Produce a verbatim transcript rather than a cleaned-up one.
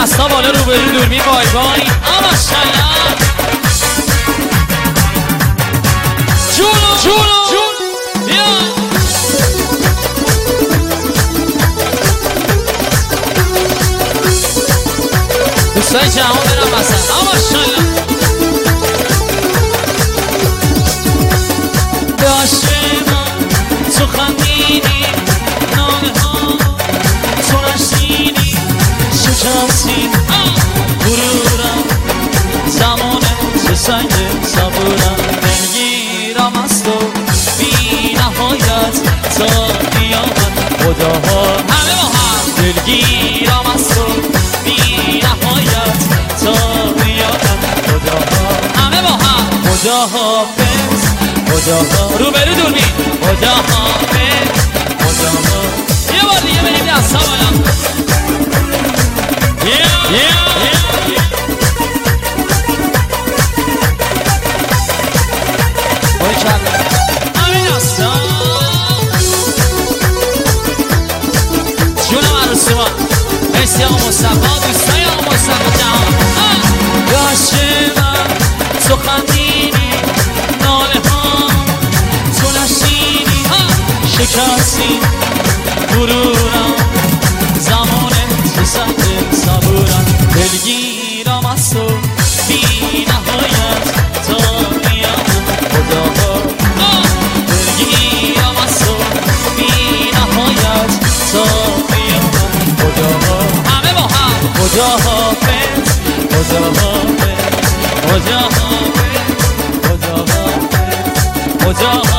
دستا بالا رو به رو دوربین بای بای ماشاءالله جونو جونو جون بیا دوستای جهان برم مثلا ماشاءالله داشته من تو خندیدی نامه ها تو نشینی شکستی غرورم زمانه چه سنگ صبورم دلگیرم از تو بی نهایت تا قیامت خداها همه با هم دلگیرم از تو بی نهایت تا قیامت خداها همه با هم خداها بس خداها رو برو دوربین خداها بس خداها یه بار دیگه بریم دستا بالا Yeah, yeah, yeah. Oi, Thiago. Aminação. Juna Marusuma. Esse é o moçabado, isso aí é o moçabadão. Gashima, Sokhandini, Noleham, Solashini, Shikasi, Gururam, Zamone, Sisate. صبورم دلگیرم از تو بی نهایت تا قیامت خداها دلگیرم از تو بی نهایت تا قیامت خداها همه با هم خداها بس خداها بس خداها بس خداها بس خداها